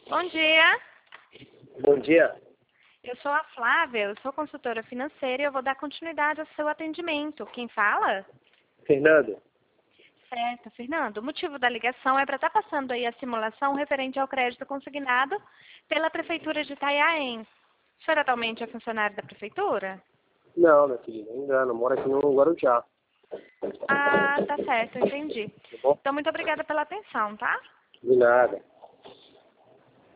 Bom dia, Bom dia. eu sou a Flávia, eu sou consultora financeira e eu vou dar continuidade ao seu atendimento. Quem fala? Fernando? Certo, Fernando. O motivo da ligação é para estar passando aí a simulação referente ao crédito consignado pela Prefeitura de Itanhaém. O senhor atualmente é funcionário da Prefeitura? Não, meu filho, não engano. Eu moro aqui no Guarujá. Ah, tá certo, entendi. Tá bom? Então, muito obrigada pela atenção, tá? De nada.